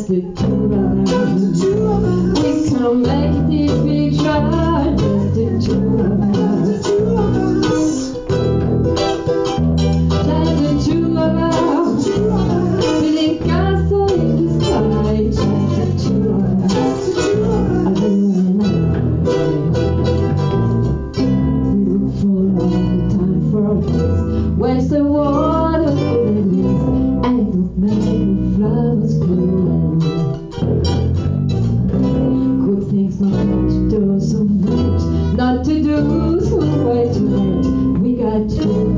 the two of us. We can make this picture, just the two of us. Just the two of us. Feeling castle in the sky, just the two of us. We look for long time for our days. Waste the water for the leaves, and don't make the flowers bloom. Good things not to do so much, not to do so way too much. We got to